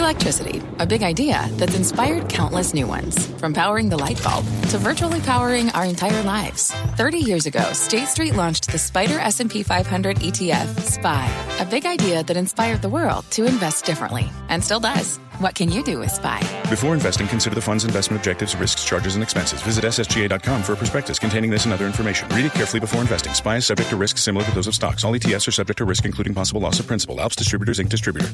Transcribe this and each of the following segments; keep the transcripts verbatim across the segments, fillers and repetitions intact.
electricity, a big idea that's inspired countless new ones. From powering the light bulb to virtually powering our entire lives. thirty years ago, State Street launched the Spider S and P five hundred E T F, S P Y, a big idea that inspired the world to invest differently, and still does. What can you do with S P Y? Before investing, consider the fund's investment objectives, risks, charges, and expenses. Visit S S G A dot com for a prospectus containing this and other information. Read it carefully before investing. S P Y is subject to risks similar to those of stocks. All E T Fs are subject to risk, including possible loss of principal. Alps Distributors, Incorporated Distributor.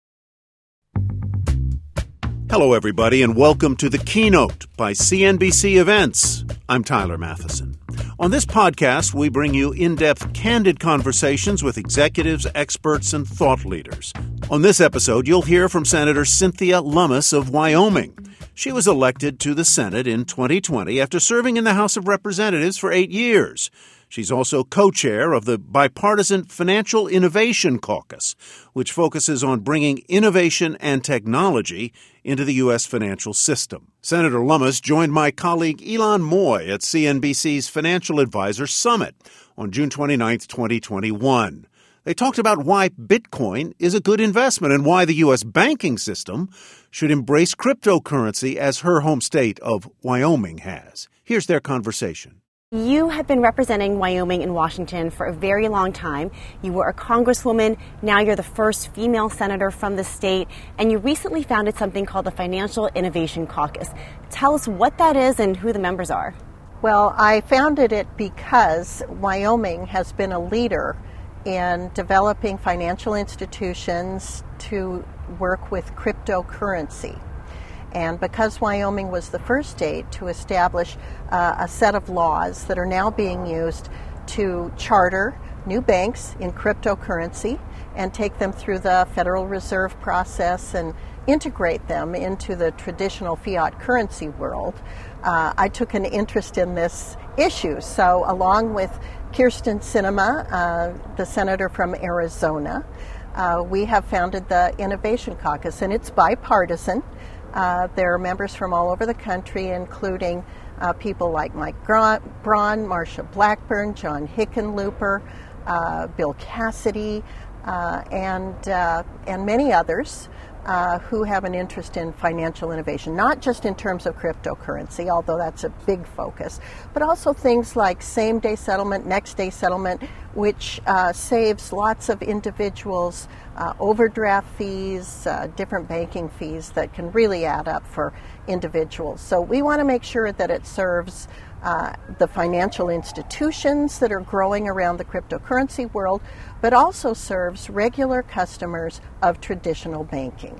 Hello, everybody, and welcome to The Keynote by C N B C Events. I'm Tyler Matheson. On this podcast, we bring you in-depth, candid conversations with executives, experts, and thought leaders. On this episode, you'll hear from Senator Cynthia Lummis of Wyoming. She was elected to the Senate in twenty twenty after serving in the House of Representatives for eight years. She's also co-chair of the Bipartisan Financial Innovation Caucus, which focuses on bringing innovation and technology into the U S financial system. Senator Lummis joined my colleague Elon Moy at C N B C's Financial Advisor Summit on June twenty-ninth, twenty twenty-one. They talked about why Bitcoin is a good investment and why the U S banking system should embrace cryptocurrency as her home state of Wyoming has. Here's their conversation. You have been representing Wyoming in Washington for a very long time. You were a congresswoman. Now you're the first female senator from the state. And you recently founded something called the Financial Innovation Caucus. Tell us what that is and who the members are. Well, I founded it because Wyoming has been a leader in developing financial institutions to work with cryptocurrency. And because Wyoming was the first state to establish uh, a set of laws that are now being used to charter new banks in cryptocurrency and take them through the Federal Reserve process and integrate them into the traditional fiat currency world, uh, I took an interest in this issue. So along with Kyrsten Sinema, uh, the senator from Arizona, uh, we have founded the Innovation Caucus, and it's bipartisan. Uh, there are members from all over the country, including uh, people like Mike Braun, Marsha Blackburn, John Hickenlooper, uh, Bill Cassidy, uh, and uh, and many others uh, who have an interest in financial innovation, not just in terms of cryptocurrency, although that's a big focus, but also things like same-day settlement, next-day settlement, which uh, saves lots of individuals uh, overdraft fees, uh, different banking fees that can really add up for individuals. So we want to make sure that it serves uh, the financial institutions that are growing around the cryptocurrency world, but also serves regular customers of traditional banking.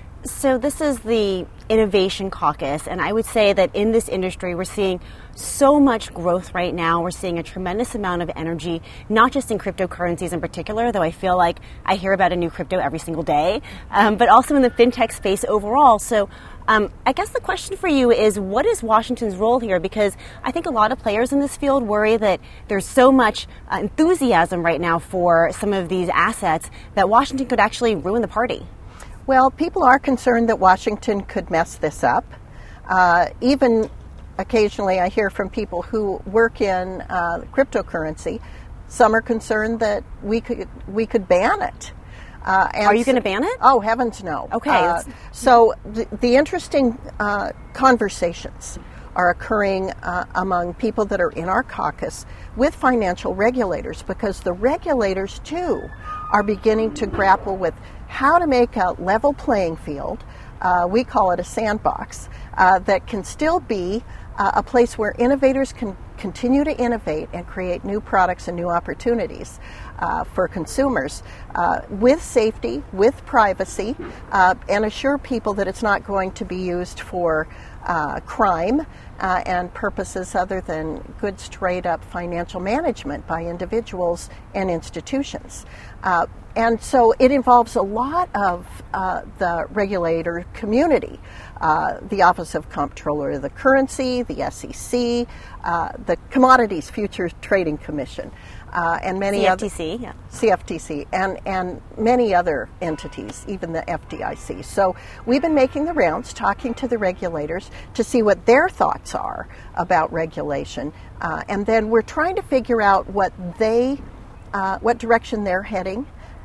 So this is the Innovation Caucus, and I would say that in this industry we're seeing so much growth right now. We're seeing a tremendous amount of energy, not just in cryptocurrencies in particular, though I feel like I hear about a new crypto every single day, um, but also in the fintech space overall. So um, I guess the question for you is, what is Washington's role here? Because I think a lot of players in this field worry that there's so much uh, enthusiasm right now for some of these assets that Washington could actually ruin the party. Well, people are concerned that Washington could mess this up. Uh, even occasionally I hear from people who work in uh, cryptocurrency. Some are concerned that we could we could ban it. Uh, and are you going to ban it? Oh, heavens no. Okay. Uh, so the, the interesting uh, conversations are occurring uh, among people that are in our caucus with financial regulators, because the regulators, too, are beginning to grapple with how to make a level playing field, uh, we call it a sandbox, uh, that can still be uh, a place where innovators can continue to innovate and create new products and new opportunities uh, for consumers uh, with safety, with privacy, uh, and assure people that it's not going to be used for uh, crime uh, and purposes other than good straight-up financial management by individuals and institutions. Uh, And so it involves a lot of uh, the regulator community, uh, the Office of Comptroller of the Currency, the S E C, uh, the Commodities Futures Trading Commission, uh, and many C F T C, other yeah. C F T C, and and many other entities, even the F D I C. So we've been making the rounds, talking to the regulators to see what their thoughts are about regulation, uh, and then we're trying to figure out what they, uh, what direction they're heading,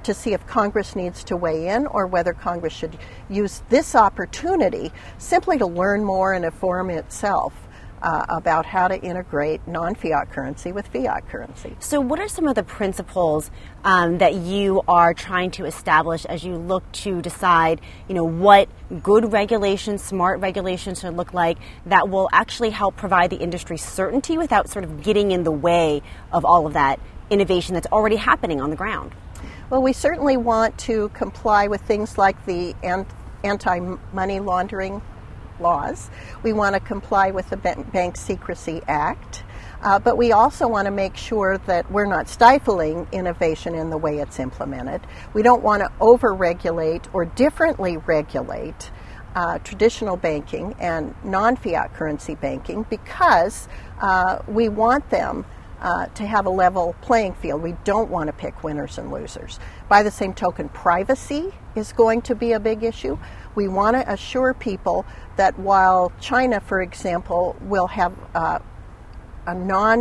to see if Congress needs to weigh in or whether Congress should use this opportunity simply to learn more and inform itself uh, about how to integrate non-fiat currency with fiat currency. So what are some of the principles um, that you are trying to establish as you look to decide, you know, what good regulation, smart regulation should look like that will actually help provide the industry certainty without sort of getting in the way of all of that innovation that's already happening on the ground? Well, we certainly want to comply with things like the anti-money laundering laws. We want to comply with the Bank Secrecy Act. Uh, but we also want to make sure that we're not stifling innovation in the way it's implemented. We don't want to over-regulate or differently regulate uh, traditional banking and non-fiat currency banking because uh, we want them Uh, to have a level playing field. We don't want to pick winners and losers. By the same token, privacy is going to be a big issue. We want to assure people that while China, for example, will have uh, a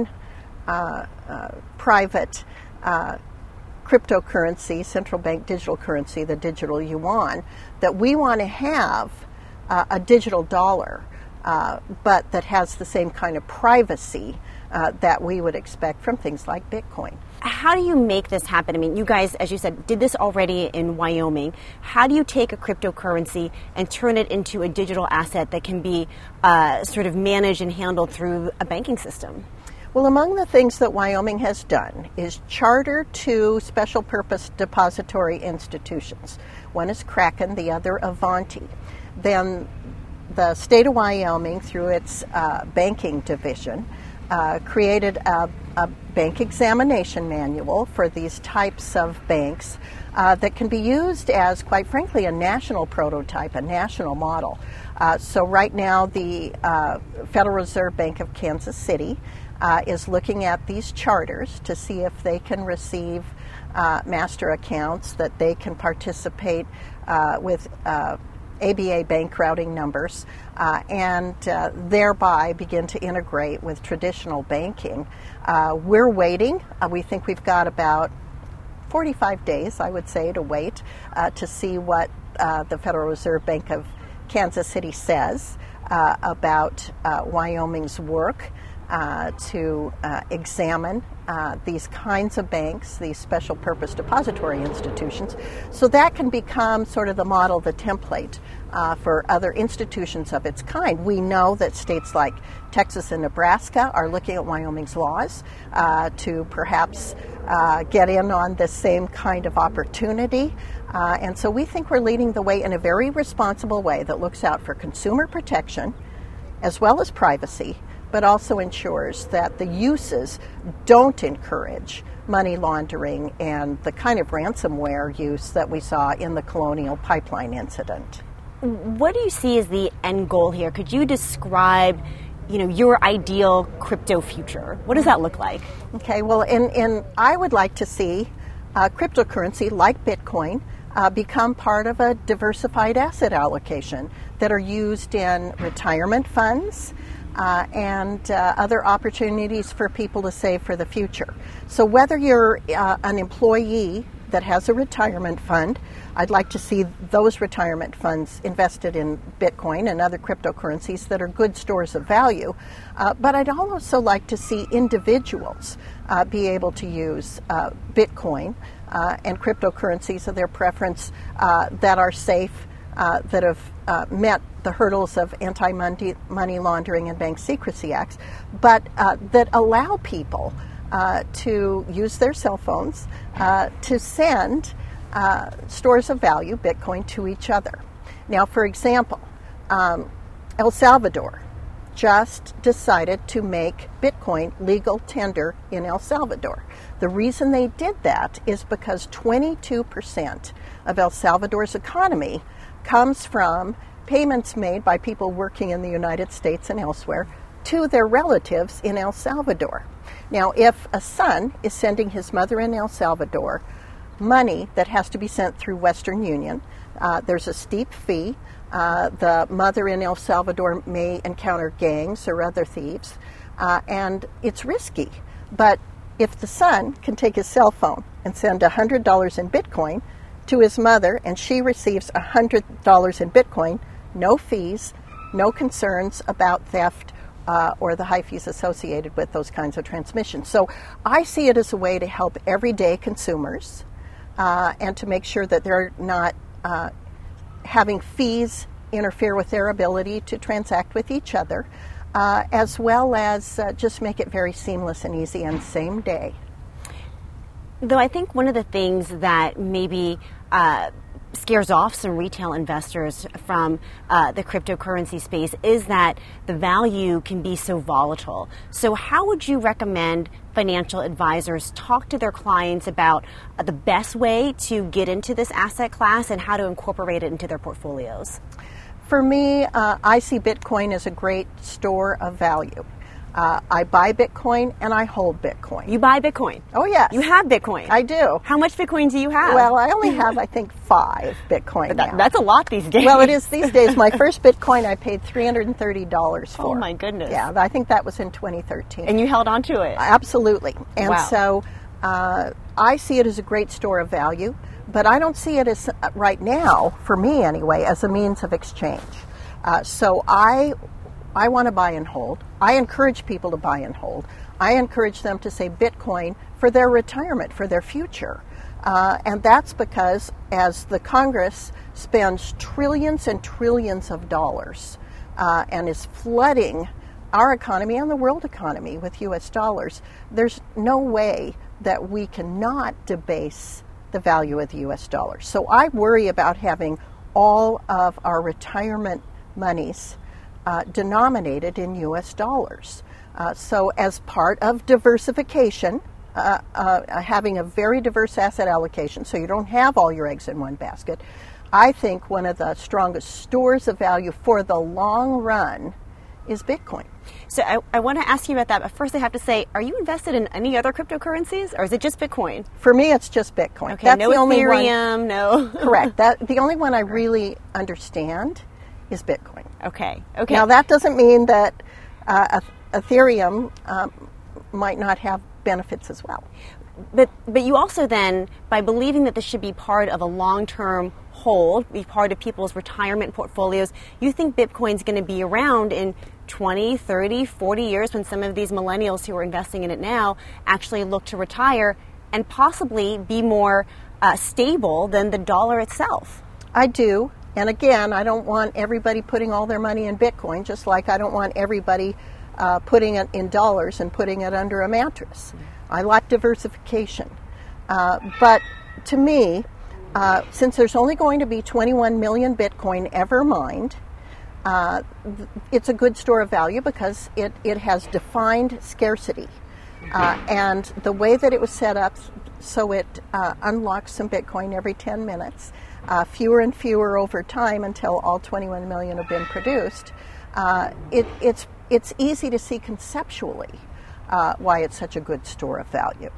non-private uh, uh, cryptocurrency, central bank digital currency, the digital yuan, that we want to have uh, a digital dollar, uh, but that has the same kind of privacy Uh, that we would expect from things like Bitcoin. How do you make this happen? I mean, you guys, as you said, did this already in Wyoming. How do you take a cryptocurrency and turn it into a digital asset that can be uh, sort of managed and handled through a banking system? Well, among the things that Wyoming has done is charter two special purpose depository institutions. One is Kraken, the other Avanti. Then the state of Wyoming, through its uh, banking division, Uh, created a, a bank examination manual for these types of banks uh, that can be used as, quite frankly, a national prototype, a national model. Uh, so right now the uh, Federal Reserve Bank of Kansas City uh, is looking at these charters to see if they can receive uh, master accounts, that they can participate uh, with uh, A B A bank routing numbers, uh, and uh, thereby begin to integrate with traditional banking. Uh, we're waiting. Uh, we think we've got about forty-five days, I would say, to wait uh, to see what uh, the Federal Reserve Bank of Kansas City says uh, about uh, Wyoming's work uh, to uh, examine uh, these kinds of banks, these special purpose depository institutions, so that can become sort of the model, the template uh, for other institutions of its kind. We know that states like Texas and Nebraska are looking at Wyoming's laws uh, to perhaps uh, get in on the same kind of opportunity. Uh, and so we think we're leading the way in a very responsible way that looks out for consumer protection as well as privacy, but also ensures that the uses don't encourage money laundering and the kind of ransomware use that we saw in the Colonial Pipeline incident. What do you see as the end goal here? Could you describe, you know, your ideal crypto future? What does that look like? Okay, well, and, and I would like to see uh, cryptocurrency like Bitcoin uh, become part of a diversified asset allocation that are used in retirement funds, Uh, and uh, other opportunities for people to save for the future. So whether you're uh, an employee that has a retirement fund, I'd like to see those retirement funds invested in Bitcoin and other cryptocurrencies that are good stores of value. Uh, but I'd also like to see individuals uh, be able to use uh, Bitcoin uh, and cryptocurrencies of their preference uh, that are safe, Uh, that have uh, met the hurdles of anti-money money laundering and bank secrecy acts, but uh, that allow people uh, to use their cell phones uh, to send uh, stores of value, Bitcoin, to each other. Now, for example, um, El Salvador just decided to make Bitcoin legal tender in El Salvador. The reason they did that is because twenty-two percent of El Salvador's economy comes from payments made by people working in the United States and elsewhere to their relatives in El Salvador. Now, if a son is sending his mother in El Salvador money that has to be sent through Western Union, uh, there's a steep fee. Uh, the mother in El Salvador may encounter gangs or other thieves, uh, and it's risky. But if the son can take his cell phone and send one hundred dollars in Bitcoin to his mother, and she receives one hundred dollars in Bitcoin, no fees, no concerns about theft uh, or the high fees associated with those kinds of transmissions. So I see it as a way to help everyday consumers uh, and to make sure that they're not uh, having fees interfere with their ability to transact with each other, uh, as well as uh, just make it very seamless and easy and same day. Though I think one of the things that maybe uh, scares off some retail investors from uh, the cryptocurrency space is that the value can be so volatile. So how would you recommend financial advisors talk to their clients about uh, the best way to get into this asset class and how to incorporate it into their portfolios? For me, uh, I see Bitcoin as a great store of value. Uh, I buy Bitcoin and I hold Bitcoin. You buy Bitcoin? Oh, yes. You have Bitcoin? I do. How much Bitcoin do you have? Well, I only have, I think, five Bitcoin that, now. That's a lot these days. Well, it is these days. My first Bitcoin I paid three hundred thirty dollars for. Oh, my goodness. Yeah, I think that was in twenty thirteen. And you held on to it? Absolutely. And wow. so uh, I see it as a great store of value, but I don't see it as, uh, right now, for me anyway, as a means of exchange. Uh, so I... I want to buy and hold. I encourage people to buy and hold. I encourage them to say Bitcoin for their retirement, for their future. Uh, and that's because as the Congress spends trillions and trillions of dollars uh, and is flooding our economy and the world economy with U S dollars, there's no way that we cannot debase the value of the U S dollar. So I worry about having all of our retirement monies Uh, denominated in U S dollars. Uh, so as part of diversification, uh, uh, having a very diverse asset allocation so you don't have all your eggs in one basket, I think one of the strongest stores of value for the long run is Bitcoin. So I, I want to ask you about that, but first I have to say, are you invested in any other cryptocurrencies, or is it just Bitcoin? For me, it's just Bitcoin. Okay, That's no the only Ethereum, one, no. Correct. That, the only one I really understand is Bitcoin. Okay. Okay. Now that doesn't mean that uh, Ethereum um, might not have benefits as well. But but you also then, by believing that this should be part of a long-term hold, be part of people's retirement portfolios, you think Bitcoin's going to be around in twenty, thirty, forty years when some of these millennials who are investing in it now actually look to retire and possibly be more uh, stable than the dollar itself? I do. And again, I don't want everybody putting all their money in Bitcoin, just like I don't want everybody uh, putting it in dollars and putting it under a mattress. I like diversification. Uh, but to me, uh, since there's only going to be twenty-one million Bitcoin ever mined, uh, it's a good store of value because it, it has defined scarcity. Uh, and the way that it was set up, so it uh, unlocks some Bitcoin every ten minutes, Uh, fewer and fewer over time until all twenty-one million have been produced. Uh, it, it's it's easy to see conceptually uh, why it's such a good store of value.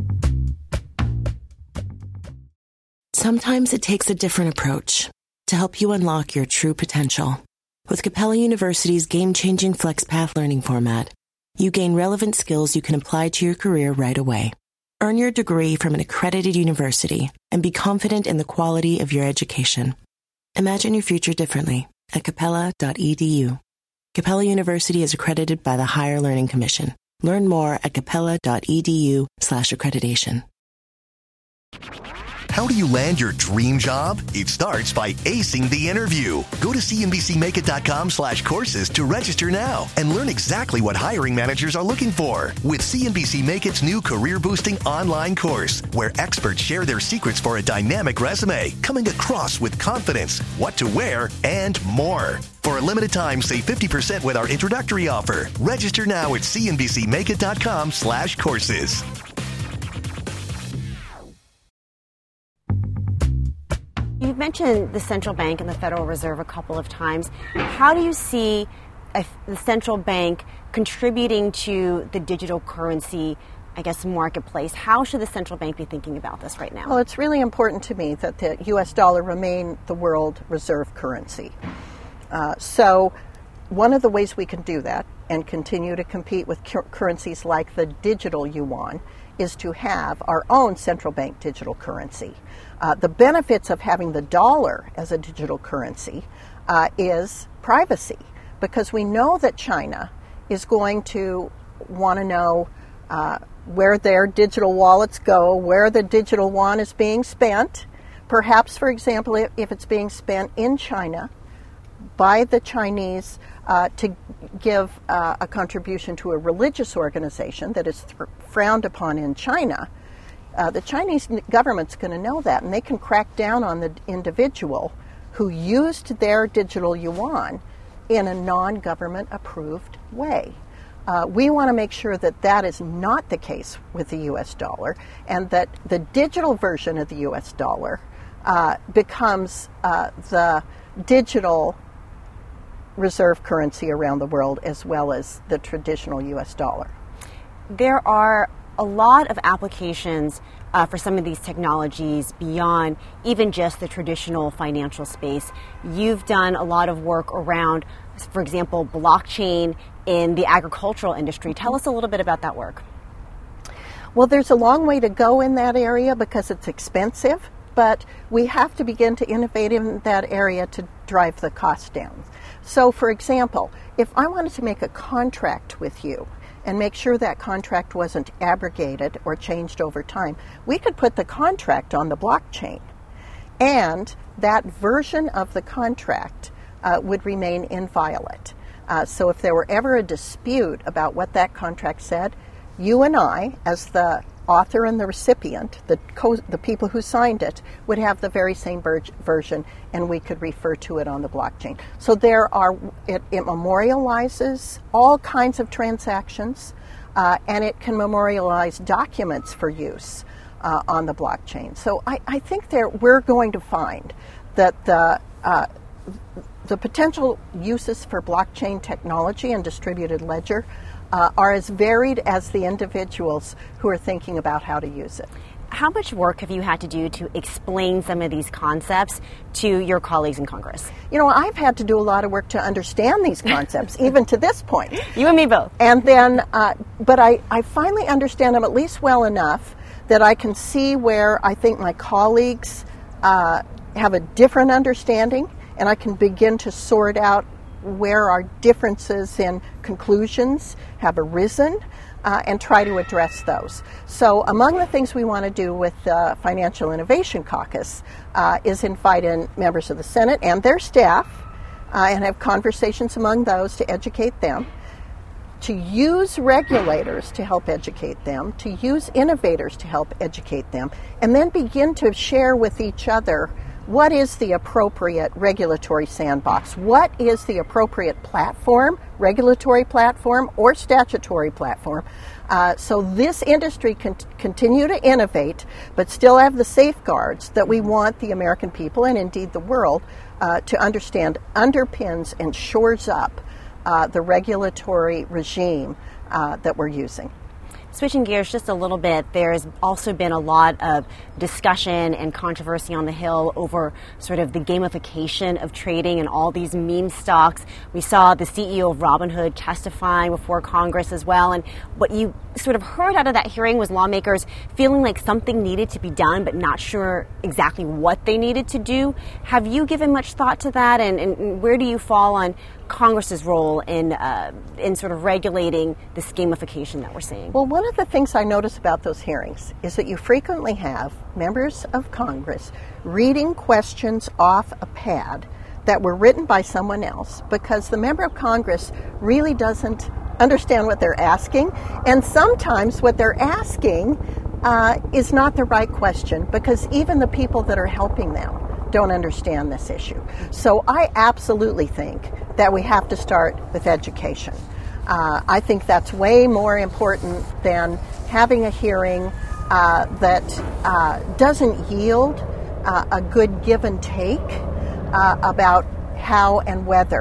Sometimes it takes a different approach to help you unlock your true potential. With Capella University's game-changing FlexPath learning format, you gain relevant skills you can apply to your career right away. Earn your degree from an accredited university and be confident in the quality of your education. Imagine your future differently at capella dot e d u. Capella University is accredited by the Higher Learning Commission. Learn more at capella dot e d u slash accreditation. How do you land your dream job? It starts by acing the interview. Go to c n b c make it dot com slash courses to register now and learn exactly what hiring managers are looking for with C N B C Make It's new career-boosting online course, where experts share their secrets for a dynamic resume, coming across with confidence, what to wear, and more. For a limited time, save fifty percent with our introductory offer. Register now at c n b c make it dot com slash courses. You've mentioned the central bank and the Federal Reserve a couple of times. How do you see a, the central bank contributing to the digital currency, I guess, marketplace? How should the central bank be thinking about this right now? Well, it's really important to me that the U S dollar remain the world reserve currency. Uh, so one of the ways we can do that and continue to compete with cur- currencies like the digital yuan is to have our own central bank digital currency. Uh, the benefits of having the dollar as a digital currency uh, is privacy, because we know that China is going to want to know uh, where their digital wallets go, where the digital yuan is being spent. Perhaps, for example, if, if it's being spent in China by the Chinese uh, to give uh, a contribution to a religious organization that is th- frowned upon in China, uh, the Chinese government's going to know that, and they can crack down on the individual who used their digital yuan in a non-government approved way. Uh, we want to make sure that that is not the case with the U S dollar, and that the digital version of the U S dollar uh, becomes uh, the digital reserve currency around the world, as well as the traditional U S dollar. There are a lot of applications uh, for some of these technologies beyond even just the traditional financial space. You've done a lot of work around, for example, blockchain in the agricultural industry. Tell us a little bit about that work. Well, there's a long way to go in that area because it's expensive, but we have to begin to innovate in that area to drive the cost down. So, for example, if I wanted to make a contract with you and make sure that contract wasn't abrogated or changed over time, we could put the contract on the blockchain, and that version of the contract uh, would remain inviolate. Uh, so if there were ever a dispute about what that contract said, you and I, as the author and the recipient, the co- the people who signed it, would have the very same ver- version, and we could refer to it on the blockchain. So there are, it, it memorializes all kinds of transactions, uh, and it can memorialize documents for use uh, on the blockchain. So I, I think there we're going to find that the uh, the potential uses for blockchain technology and distributed ledger Uh, are as varied as the individuals who are thinking about how to use it. How much work have you had to do to explain some of these concepts to your colleagues in Congress? You know, I've had to do a lot of work to understand these concepts, even to this point. You and me both. And then, uh, but I, I finally understand them at least well enough that I can see where I think my colleagues uh, have a different understanding, and I can begin to sort out where our differences in conclusions have arisen uh, and try to address those. So among the things we want to do with the Financial Innovation Caucus uh, is invite in members of the Senate and their staff uh, and have conversations among those to educate them, to use regulators to help educate them, to use innovators to help educate them, and then begin to share with each other what is the appropriate regulatory sandbox? What is the appropriate platform, regulatory platform or statutory platform? Uh, so this industry can t- continue to innovate, but still have the safeguards that we want the American people, and indeed the world, uh, to understand underpins and shores up uh, the regulatory regime uh, that we're using. Switching gears just a little bit, there's also been a lot of discussion and controversy on the Hill over sort of the gamification of trading and all these meme stocks. We saw the C E O of Robinhood testifying before Congress as well, and what you sort of heard out of that hearing was lawmakers feeling like something needed to be done but not sure exactly what they needed to do. Have you given much thought to that, and, and where do you fall on Congress's role in uh, in sort of regulating this gamification that we're seeing? Well, one of the things I notice about those hearings is that you frequently have members of Congress reading questions off a pad that were written by someone else because the member of Congress really doesn't understand what they're asking, and sometimes what they're asking uh, is not the right question because even the people that are helping them don't understand this issue. So I absolutely think that we have to start with education. Uh, I think that's way more important than having a hearing uh, that uh, doesn't yield uh, a good give and take uh, about how and whether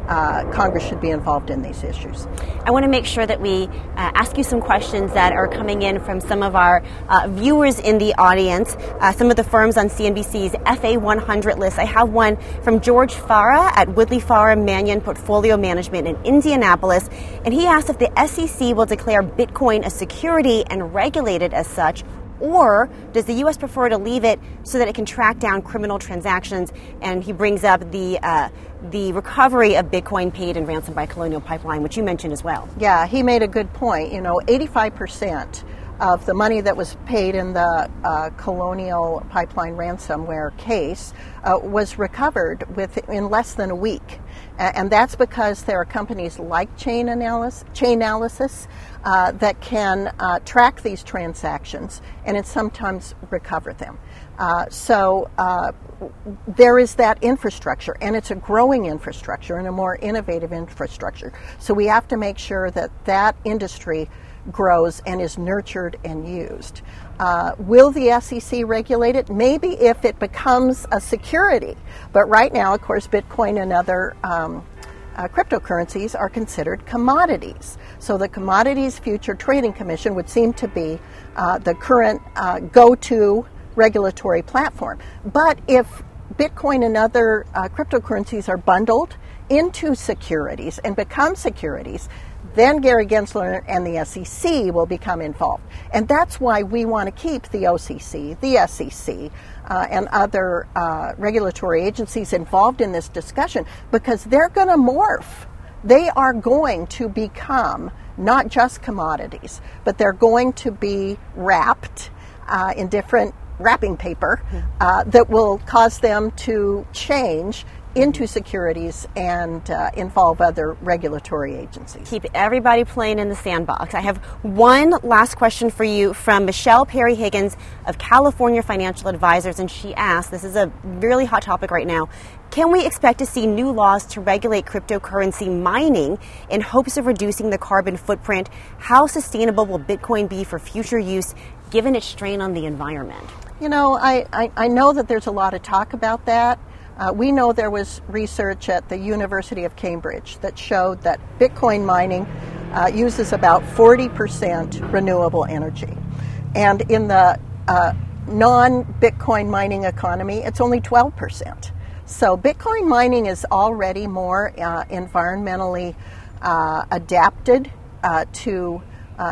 uh, Congress should be involved in these issues. I want to make sure that we uh, ask you some questions that are coming in from some of our uh, viewers in the audience, uh, some of the firms on C N B C's F A one hundred list. I have one from George Farah at Woodley Farah Mannion Portfolio Management in Indianapolis, and he asked if the S E C will declare Bitcoin a security and regulate it as such, or does the U S prefer to leave it so that it can track down criminal transactions? And he brings up the uh, the recovery of Bitcoin paid in ransom by Colonial Pipeline, which you mentioned as well. Yeah, he made a good point. You know, eighty-five percent of the money that was paid in the uh, Colonial Pipeline ransomware case uh, was recovered within less than a week. And that's because there are companies like Chain Analysis, Chainalysis uh, that can uh, track these transactions and it sometimes recover them. Uh, so uh, there is that infrastructure, and it's a growing infrastructure and a more innovative infrastructure. So we have to make sure that that industry grows and is nurtured and used. Uh, will the S E C regulate it? Maybe if it becomes a security. But right now, of course, Bitcoin and other um, uh, cryptocurrencies are considered commodities. So the Commodities Future Trading Commission would seem to be uh, the current uh, go-to regulatory platform. But if Bitcoin and other uh, cryptocurrencies are bundled into securities and become securities, then Gary Gensler and the S E C will become involved. And that's why we want to keep the O C C, the S E C, uh, and other uh, regulatory agencies involved in this discussion, because they're going to morph. They are going to become not just commodities, but they're going to be wrapped uh, in different wrapping paper uh, that will cause them to change into securities and uh, involve other regulatory agencies. Keep everybody playing in the sandbox. I have one last question for you from Michelle Perry Higgins of California Financial Advisors, and she asked, this is a really hot topic right now, can we expect to see new laws to regulate cryptocurrency mining in hopes of reducing the carbon footprint? How sustainable will Bitcoin be for future use given its strain on the environment? You know, I, I, I know that there's a lot of talk about that. Uh, we know there was research at the University of Cambridge that showed that Bitcoin mining uh, uses about forty percent renewable energy. And in the uh, non-Bitcoin mining economy, it's only twelve percent. So Bitcoin mining is already more uh, environmentally uh, adapted uh, to uh,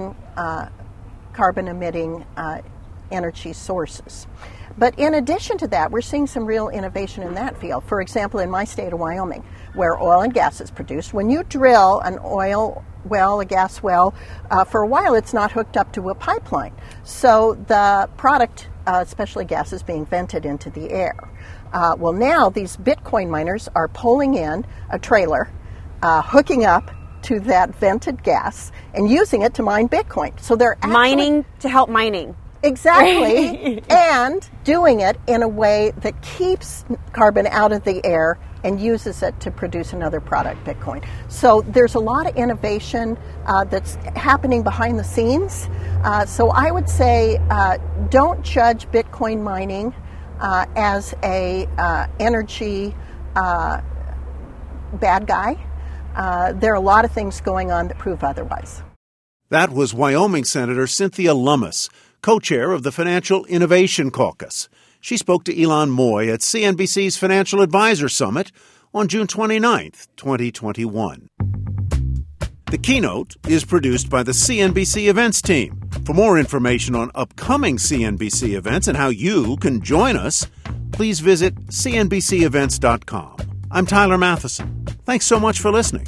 non-carbon uh, emitting uh, energy sources. But in addition to that, we're seeing some real innovation in that field. For example, in my state of Wyoming, where oil and gas is produced, when you drill an oil well, a gas well, uh, for a while it's not hooked up to a pipeline. So the product, uh, especially gas, is being vented into the air. Uh, well, now these Bitcoin miners are pulling in a trailer, uh, hooking up to that vented gas, and using it to mine Bitcoin. So they're actually mining to help mining. Exactly, and doing it in a way that keeps carbon out of the air and uses it to produce another product, Bitcoin. So there's a lot of innovation uh, that's happening behind the scenes. Uh, so I would say uh, don't judge Bitcoin mining uh, as a uh, energy uh, bad guy. Uh, there are a lot of things going on that prove otherwise. That was Wyoming Senator Cynthia Lummis, co-chair of the Financial Innovation Caucus. She spoke to Elon Moy at C N B C's Financial Advisor Summit on June twenty-ninth, twenty twenty-one. The Keynote is produced by the C N B C Events team. For more information on upcoming C N B C events and how you can join us, please visit C N B C events dot com. I'm Tyler Matheson. Thanks so much for listening.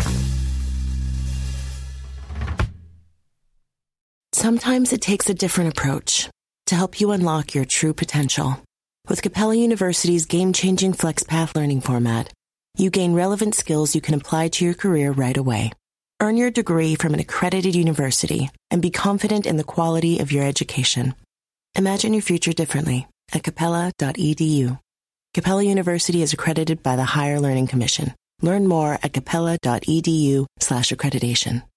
Sometimes it takes a different approach to help you unlock your true potential. With Capella University's game-changing FlexPath learning format, you gain relevant skills you can apply to your career right away. Earn your degree from an accredited university and be confident in the quality of your education. Imagine your future differently at capella dot e d u. Capella University is accredited by the Higher Learning Commission. Learn more at capella dot e d u slash accreditation.